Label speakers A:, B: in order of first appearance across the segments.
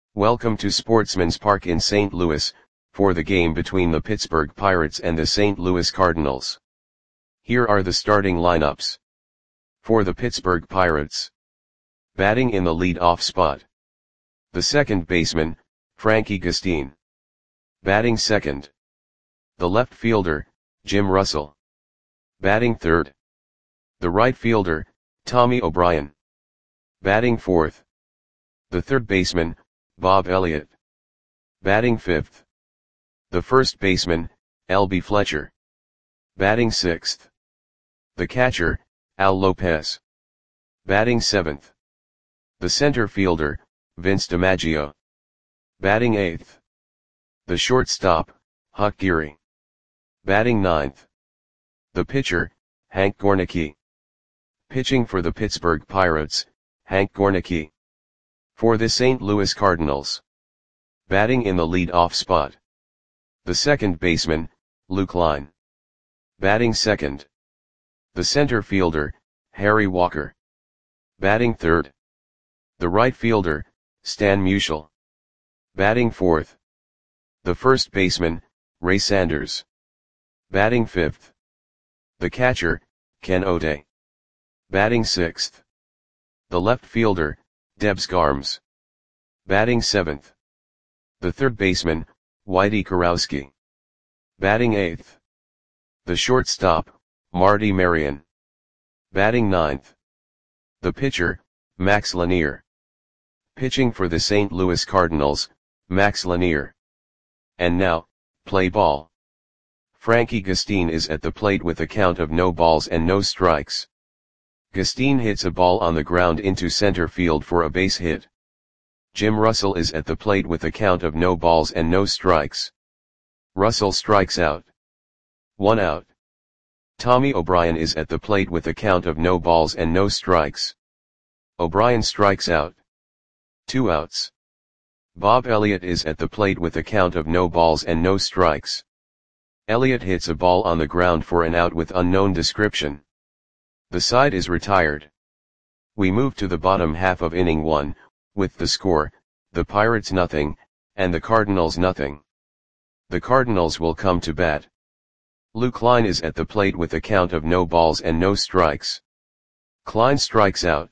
A: Welcome to Sportsman's Park in St. Louis, for the game between the Pittsburgh Pirates and the St. Louis Cardinals. Here are the starting lineups. For the Pittsburgh Pirates. Batting in the lead-off spot. The second baseman, Frankie Gustin. Batting second. The left fielder, Jim Russell. Batting third. The right fielder, Tommy O'Brien. Batting fourth. The third baseman, Bob Elliott. Batting fifth. The first baseman, L.B. Fletcher. Batting sixth. The catcher, Al Lopez. Batting seventh. The center fielder, Vince DiMaggio. Batting eighth. The shortstop, Huck Geary. Batting ninth. The pitcher, Hank Gornicki. Pitching for the Pittsburgh Pirates, Hank Gornicki. For the St. Louis Cardinals. Batting in the lead-off spot. The second baseman, Luke Line. Batting second. The center fielder, Harry Walker. Batting third. The right fielder, Stan Musial. Batting fourth. The first baseman, Ray Sanders. Batting fifth. The catcher, Ken O'Day. Batting sixth. The left fielder, Debs Garms. Batting seventh. The third baseman, Whitey Kurowski. Batting eighth. The shortstop, Marty Marion. Batting ninth. The pitcher, Max Lanier. Pitching for the St. Louis Cardinals, Max Lanier. And now, play ball. Frankie Gustin is at the plate with a count of no balls and no strikes. Gustin hits a ball on the ground into center field for a base hit. Jim Russell is at the plate with a count of no balls and no strikes. Russell strikes out. 1 out. Tommy O'Brien is at the plate with a count of no balls and no strikes. O'Brien strikes out. 2 outs. Bob Elliott is at the plate with a count of no balls and no strikes. Elliott hits a ball on the ground for an out with unknown description. The side is retired. We move to the bottom half of inning 1, with the score, the Pirates nothing, and the Cardinals nothing. The Cardinals will come to bat. Lou Klein is at the plate with a count of no balls and no strikes. Klein strikes out.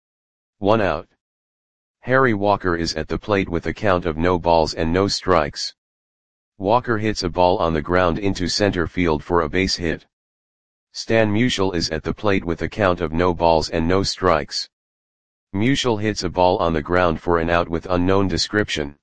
A: 1 out. Harry Walker is at the plate with a count of no balls and no strikes. Walker hits a ball on the ground into center field for a base hit. Stan Musial is at the plate with a count of no balls and no strikes. Musial hits a ball on the ground for an out with unknown description.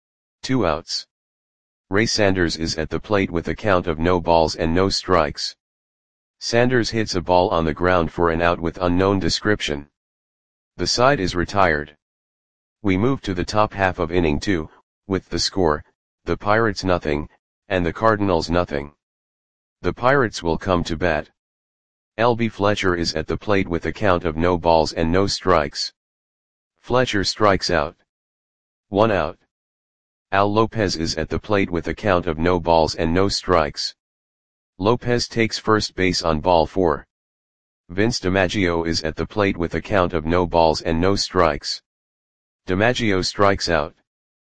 A: 2 outs. Ray Sanders is at the plate with a count of no balls and no strikes. Sanders hits a ball on the ground for an out with unknown description. The side is retired. We move to the top half of inning 2, with the score, the Pirates nothing, and the Cardinals nothing. The Pirates will come to bat. L.B. Fletcher is at the plate with a count of no balls and no strikes. Fletcher strikes out. 1 out. Al Lopez is at the plate with a count of no balls and no strikes. Lopez takes first base on ball 4. Vince DiMaggio is at the plate with a count of no balls and no strikes. DiMaggio strikes out.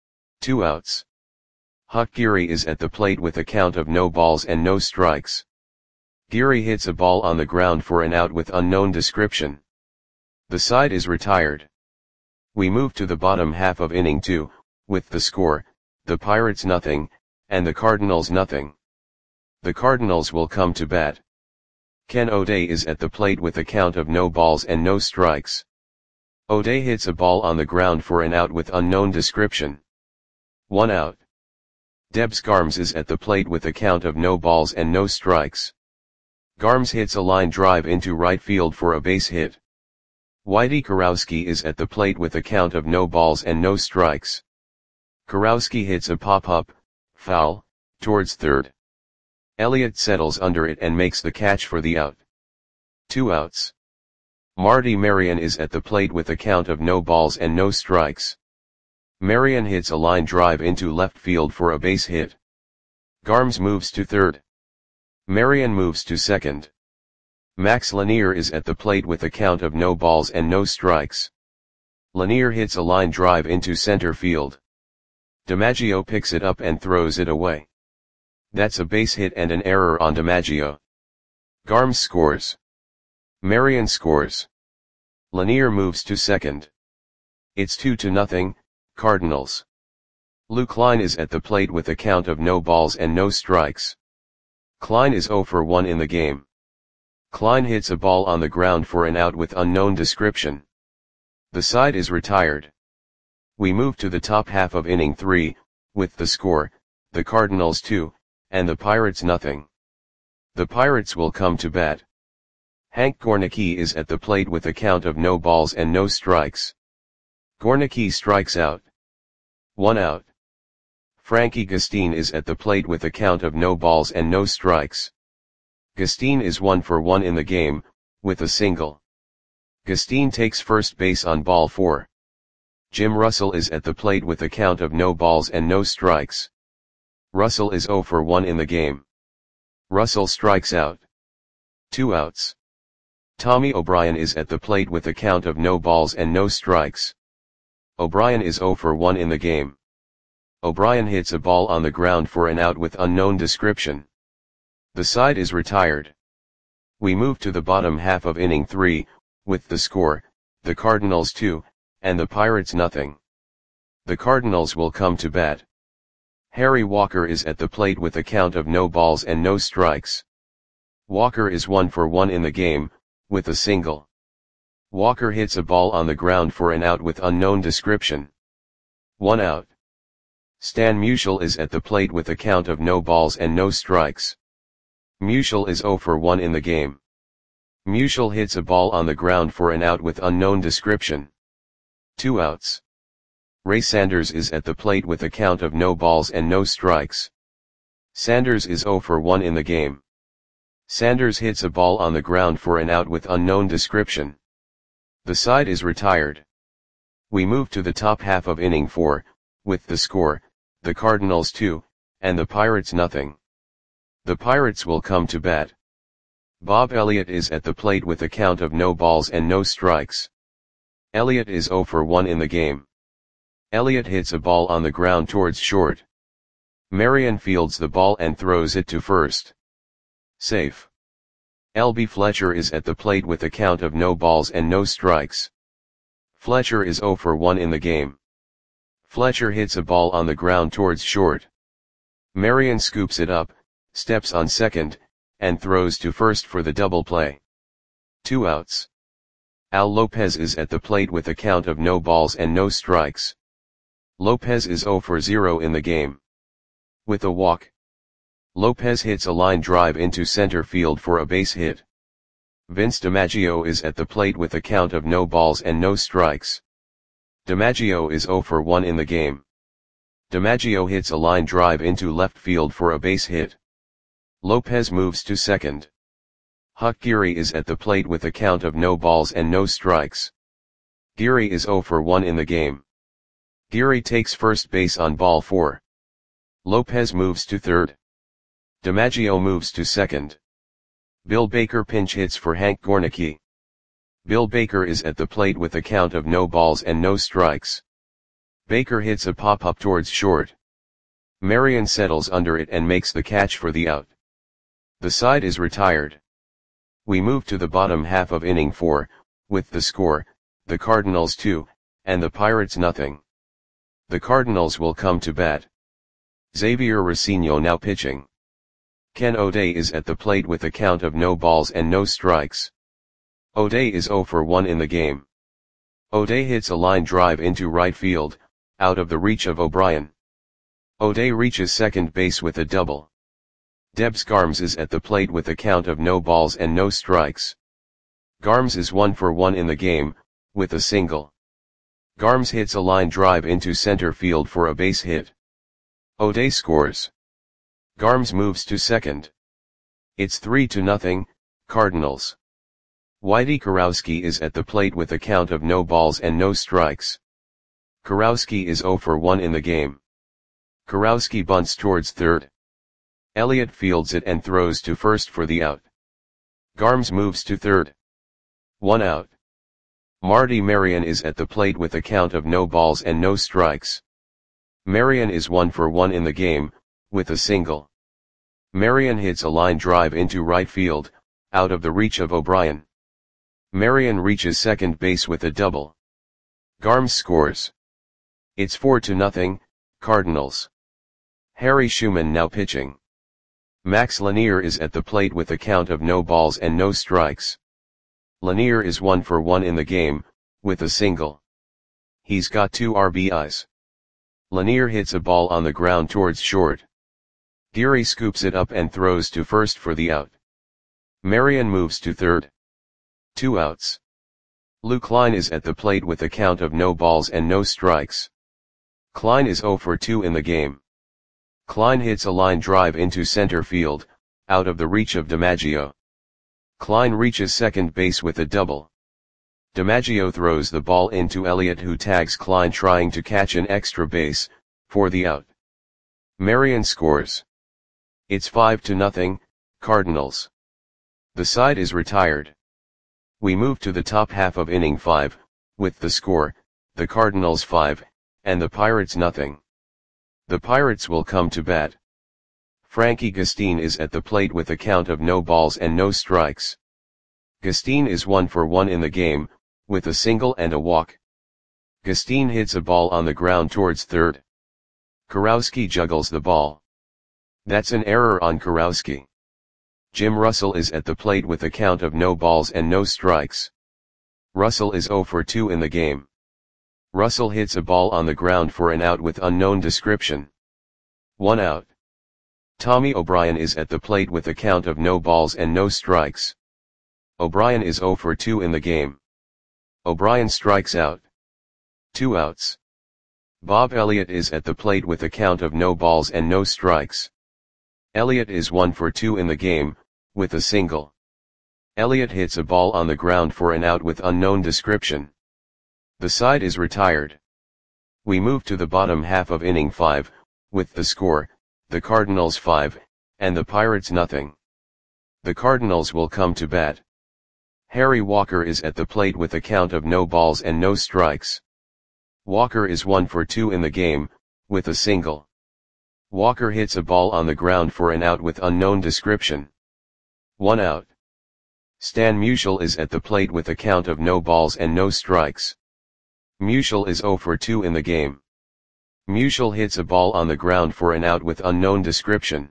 A: 2 outs. Huck Geary is at the plate with a count of no balls and no strikes. Geary hits a ball on the ground for an out with unknown description. The side is retired. We move to the bottom half of inning 2, with the score, the Pirates nothing, and the Cardinals nothing. The Cardinals will come to bat. Ken O'Day is at the plate with a count of no balls and no strikes. O'Day hits a ball on the ground for an out with unknown description. 1 out. Debs Garms is at the plate with a count of no balls and no strikes. Garms hits a line drive into right field for a base hit. Whitey Kurowski is at the plate with a count of no balls and no strikes. Kurowski hits a pop-up, foul, towards third. Elliott settles under it and makes the catch for the out. 2 outs. Marty Marion is at the plate with a count of no balls and no strikes. Marion hits a line drive into left field for a base hit. Garms moves to third. Marion moves to second. Max Lanier is at the plate with a count of no balls and no strikes. Lanier hits a line drive into center field. DiMaggio picks it up and throws it away. That's a base hit and an error on DiMaggio. Garms scores. Marion scores. Lanier moves to second. It's 2-0, Cardinals. Lou Klein is at the plate with a count of no balls and no strikes. Klein is 0 for 1 in the game. Klein hits a ball on the ground for an out with unknown description. The side is retired. We move to the top half of inning 3, with the score, the Cardinals 2, and the Pirates nothing. The Pirates will come to bat. Hank Gornicki is at the plate with a count of no balls and no strikes. Gornicki strikes out. 1 out. Frankie Gustin is at the plate with a count of no balls and no strikes. Gustin is 1 for 1 in the game, with a single. Gustin takes first base on ball 4. Jim Russell is at the plate with a count of no balls and no strikes. Russell is 0 for 1 in the game. Russell strikes out. 2 outs. Tommy O'Brien is at the plate with a count of no balls and no strikes. O'Brien is 0 for 1 in the game. O'Brien hits a ball on the ground for an out with unknown description. The side is retired. We move to the bottom half of inning 3, with the score, the Cardinals 2, and the Pirates nothing. The Cardinals will come to bat. Harry Walker is at the plate with a count of no balls and no strikes. Walker is 1 for 1 in the game, with a single. Walker hits a ball on the ground for an out with unknown description. 1 out. Stan Musial is at the plate with a count of no balls and no strikes. Musial is 0 for 1 in the game. Musial hits a ball on the ground for an out with unknown description. 2 outs. Ray Sanders is at the plate with a count of no balls and no strikes. Sanders is 0 for 1 in the game. Sanders hits a ball on the ground for an out with unknown description. The side is retired. We move to the top half of inning 4, with the score, the Cardinals 2, and the Pirates nothing. The Pirates will come to bat. Bob Elliott is at the plate with a count of no balls and no strikes. Elliott is 0 for 1 in the game. Elliott hits a ball on the ground towards short. Marion fields the ball and throws it to first. Safe. L.B. Fletcher is at the plate with a count of no balls and no strikes. Fletcher is 0 for 1 in the game. Fletcher hits a ball on the ground towards short. Marion scoops it up, steps on second, and throws to first for the double play. 2 outs. Al Lopez is at the plate with a count of no balls and no strikes. Lopez is 0 for 0 in the game. With a walk. Lopez hits a line drive into center field for a base hit. Vince DiMaggio is at the plate with a count of no balls and no strikes. DiMaggio is 0 for 1 in the game. DiMaggio hits a line drive into left field for a base hit. Lopez moves to second. Huck Geary is at the plate with a count of no balls and no strikes. Geary is 0 for 1 in the game. Geary takes first base on ball 4. Lopez moves to third. DiMaggio moves to second. Bill Baker pinch hits for Hank Gornicki. Bill Baker is at the plate with a count of no balls and no strikes. Baker hits a pop-up towards short. Marion settles under it and makes the catch for the out. The side is retired. We move to the bottom half of inning 4, with the score, the Cardinals 2, and the Pirates nothing. The Cardinals will come to bat. Xavier Racino now pitching. Ken O'Day is at the plate with a count of no balls and no strikes. O'Day is 0 for 1 in the game. O'Day hits a line drive into right field, out of the reach of O'Brien. O'Day reaches second base with a double. Debs Garms is at the plate with a count of no balls and no strikes. Garms is 1 for 1 in the game, with a single. Garms hits a line drive into center field for a base hit. O'Day scores. Garms moves to second. It's 3-0, Cardinals. Whitey Kurowski is at the plate with a count of no balls and no strikes. Kurowski is 0 for 1 in the game. Kurowski bunts towards third. Elliott fields it and throws to first for the out. Garms moves to third. 1 out. Marty Marion is at the plate with a count of no balls and no strikes. Marion is 1 for 1 in the game, with a single. Marion hits a line drive into right field, out of the reach of O'Brien. Marion reaches second base with a double. Garms scores. It's 4-0, Cardinals. Harry Schumann now pitching. Max Lanier is at the plate with a count of no balls and no strikes. Lanier is 1 for 1 in the game, with a single. He's got 2 RBIs. Lanier hits a ball on the ground towards short. Geary scoops it up and throws to first for the out. Marion moves to third. 2 outs. Lou Klein is at the plate with a count of no balls and no strikes. Klein is 0 for 2 in the game. Klein hits a line drive into center field, out of the reach of DiMaggio. Klein reaches second base with a double. DiMaggio throws the ball into Elliott, who tags Klein trying to catch an extra base, for the out. Marion scores. It's 5-0, Cardinals. The side is retired. We move to the top half of inning 5, with the score, the Cardinals 5, and the Pirates nothing. The Pirates will come to bat. Frankie Gustin is at the plate with a count of no balls and no strikes. Gustin is 1 for 1 in the game, with a single and a walk. Gustin hits a ball on the ground towards third. Kurowski juggles the ball. That's an error on Kurowski. Jim Russell is at the plate with a count of no balls and no strikes. Russell is 0 for 2 in the game. Russell hits a ball on the ground for an out with unknown description. 1 out. Tommy O'Brien is at the plate with a count of no balls and no strikes. O'Brien is 0 for 2 in the game. O'Brien strikes out. 2 outs. Bob Elliott is at the plate with a count of no balls and no strikes. Elliott is 1 for 2 in the game, with a single. Elliott hits a ball on the ground for an out with unknown description. The side is retired. We move to the bottom half of inning 5, with the score, the Cardinals 5, and the Pirates nothing. The Cardinals will come to bat. Harry Walker is at the plate with a count of no balls and no strikes. Walker is 1 for 2 in the game, with a single. Walker hits a ball on the ground for an out with unknown description. 1 out. Stan Musial is at the plate with a count of no balls and no strikes. Musial is 0 for 2 in the game. Musial hits a ball on the ground for an out with unknown description.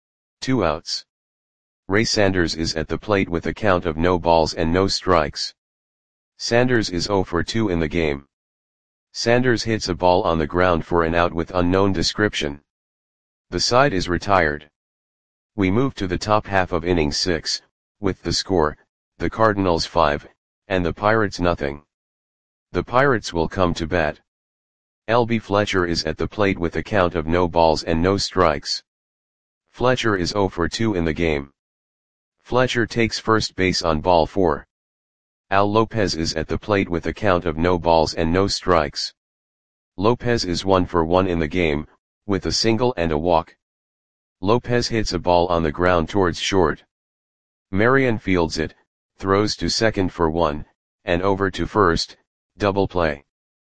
A: 2 outs. Ray Sanders is at the plate with a count of no balls and no strikes. Sanders is 0 for 2 in the game. Sanders hits a ball on the ground for an out with unknown description. The side is retired. We move to the top half of inning 6, with the score, the Cardinals 5, and the Pirates nothing. The Pirates will come to bat. L.B. Fletcher is at the plate with a count of no balls and no strikes. Fletcher is 0 for 2 in the game. Fletcher takes first base on ball 4. Al Lopez is at the plate with a count of no balls and no strikes. Lopez is 1 for 1 in the game, with a single and a walk. Lopez hits a ball on the ground towards short. Marion fields it, throws to second for 1, and over to first, double play.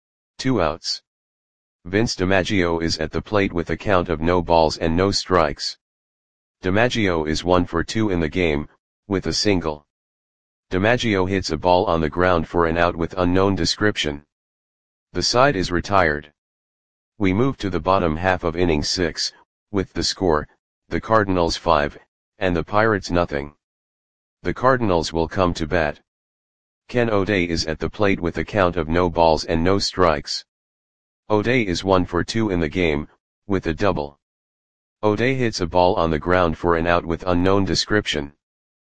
A: 2 outs. Vince DiMaggio is at the plate with a count of no balls and no strikes. DiMaggio is 1 for 2 in the game, with a single. DiMaggio hits a ball on the ground for an out with unknown description. The side is retired. We move to the bottom half of inning 6, with the score, the Cardinals 5, and the Pirates nothing. The Cardinals will come to bat. Ken O'Day is at the plate with a count of no balls and no strikes. O'Day is 1 for 2 in the game, with a double. O'Day hits a ball on the ground for an out with unknown description.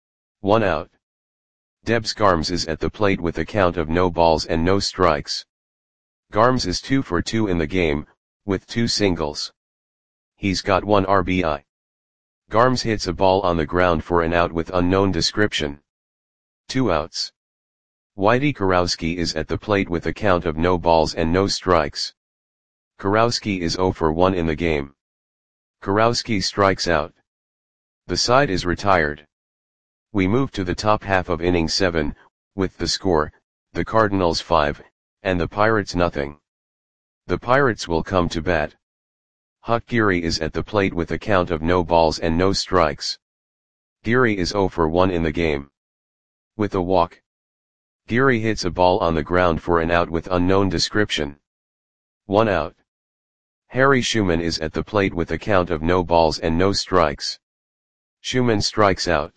A: 1 out. Debs Garms is at the plate with a count of no balls and no strikes. Garms is 2 for 2 in the game, with 2 singles. He's got 1 RBI. Garms hits a ball on the ground for an out with unknown description. 2 outs. Whitey Kurowski is at the plate with a count of no balls and no strikes. Kurowski is 0 for 1 in the game. Kurowski strikes out. The side is retired. We move to the top half of inning 7, with the score, the Cardinals 5, and the Pirates nothing. The Pirates will come to bat. Huck Geary is at the plate with a count of no balls and no strikes. Geary is 0 for 1 in the game. With a walk, Geary hits a ball on the ground for an out with unknown description. 1 out. Harry Schumann is at the plate with a count of no balls and no strikes. Schumann strikes out.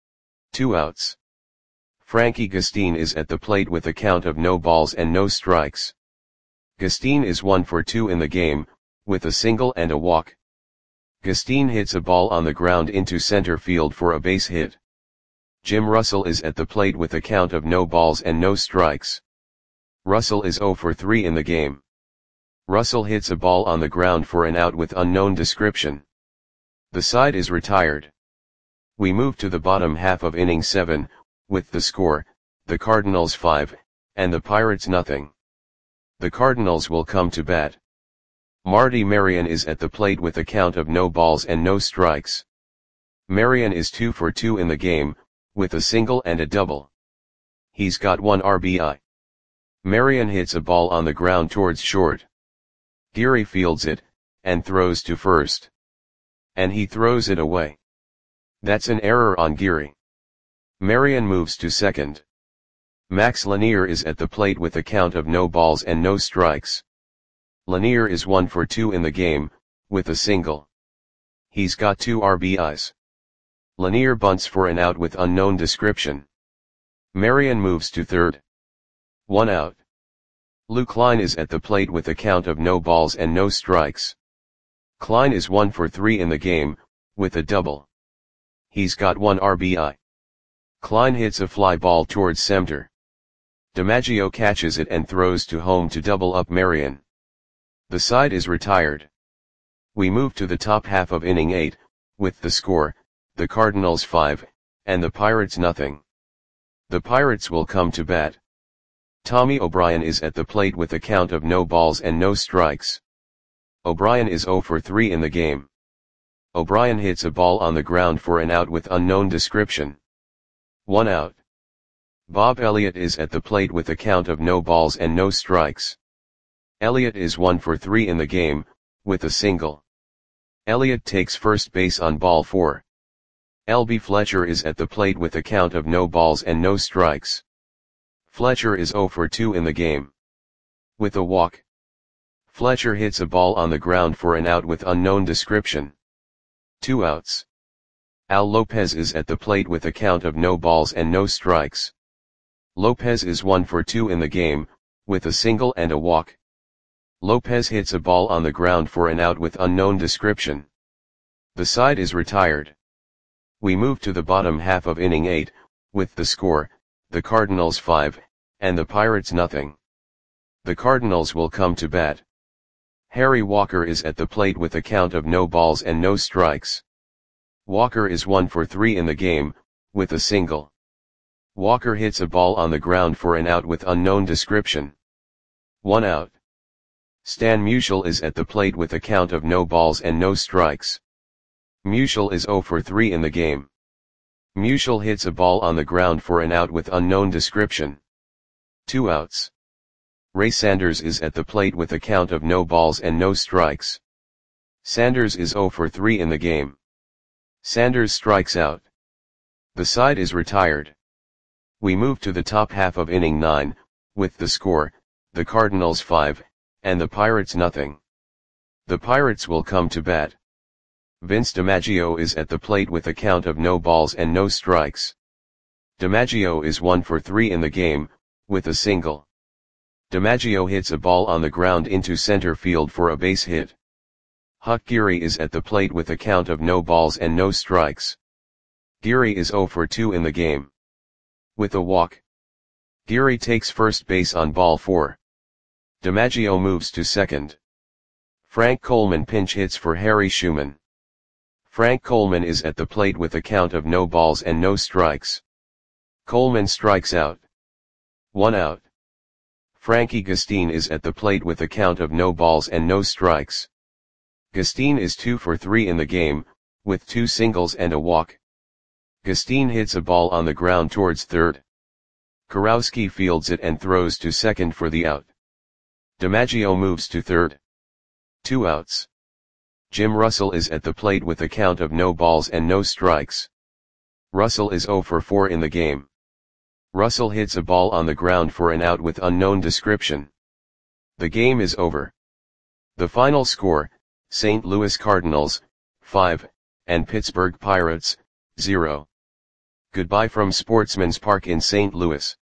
A: 2 outs. Frankie Gustine is at the plate with a count of no balls and no strikes. Gustine is 1 for 2 in the game, with a single and a walk. Gustine hits a ball on the ground into center field for a base hit. Jim Russell is at the plate with a count of no balls and no strikes. Russell is 0 for 3 in the game. Russell hits a ball on the ground for an out with unknown description. The side is retired. We move to the bottom half of inning 7, with the score, the Cardinals 5, and the Pirates nothing. The Cardinals will come to bat. Marty Marion is at the plate with a count of no balls and no strikes. Marion is 2 for 2 in the game, with a single and a double. He's got 1 RBI. Marion hits a ball on the ground towards short. Geary fields it, and throws to first. And he throws it away. That's an error on Geary. Marion moves to second. Max Lanier is at the plate with a count of no balls and no strikes. Lanier is 1 for 2 in the game, with a single. He's got 2 RBIs. Lanier bunts for an out with unknown description. Marion moves to third. 1 out. Lou Klein is at the plate with a count of no balls and no strikes. Klein is 1 for 3 in the game, with a double. He's got 1 RBI. Klein hits a fly ball towards center. DiMaggio catches it and throws to home to double up Marion. The side is retired. We move to the top half of inning 8, with the score, the Cardinals 5, and the Pirates nothing. The Pirates will come to bat. Tommy O'Brien is at the plate with a count of no balls and no strikes. O'Brien is 0 for 3 in the game. O'Brien hits a ball on the ground for an out with unknown description. 1 out. Bob Elliott is at the plate with a count of no balls and no strikes. Elliott is 1 for 3 in the game, with a single. Elliott takes first base on ball 4. L.B. Fletcher is at the plate with a count of no balls and no strikes. Fletcher is 0 for 2 in the game. With a walk, Fletcher hits a ball on the ground for an out with unknown description. 2 outs. Al Lopez is at the plate with a count of no balls and no strikes. Lopez is 1 for 2 in the game, with a single and a walk. Lopez hits a ball on the ground for an out with unknown description. The side is retired. We move to the bottom half of inning 8, with the score, the Cardinals 5, and the Pirates nothing. The Cardinals will come to bat. Harry Walker is at the plate with a count of no balls and no strikes. Walker is 1 for 3 in the game, with a single. Walker hits a ball on the ground for an out with unknown description. 1 out. Stan Musial is at the plate with a count of no balls and no strikes. Musial is 0 for 3 in the game. Musial hits a ball on the ground for an out with unknown description. 2 outs. Ray Sanders is at the plate with a count of no balls and no strikes. Sanders is 0 for 3 in the game. Sanders strikes out. The side is retired. We move to the top half of inning 9, with the score, the Cardinals 5, and the Pirates nothing. The Pirates will come to bat. Vince DiMaggio is at the plate with a count of no balls and no strikes. DiMaggio is 1 for 3 in the game, with a single. DiMaggio hits a ball on the ground into center field for a base hit. Huck Geary is at the plate with a count of no balls and no strikes. Geary is 0 for 2 in the game. With a walk, Geary takes first base on ball 4. DiMaggio moves to second. Frank Coleman pinch hits for Harry Schumann. Frank Coleman is at the plate with a count of no balls and no strikes. Coleman strikes out. 1 out. Frankie Gustine is at the plate with a count of no balls and no strikes. Gustine is 2 for 3 in the game, with 2 singles and a walk. Gustine hits a ball on the ground towards third. Kurowski fields it and throws to second for the out. DiMaggio moves to third. 2 outs. Jim Russell is at the plate with a count of no balls and no strikes. Russell is 0 for 4 in the game. Russell hits a ball on the ground for an out with unknown description. The game is over. The final score, St. Louis Cardinals, 5, and Pittsburgh Pirates, 0. Goodbye from Sportsman's Park in St. Louis.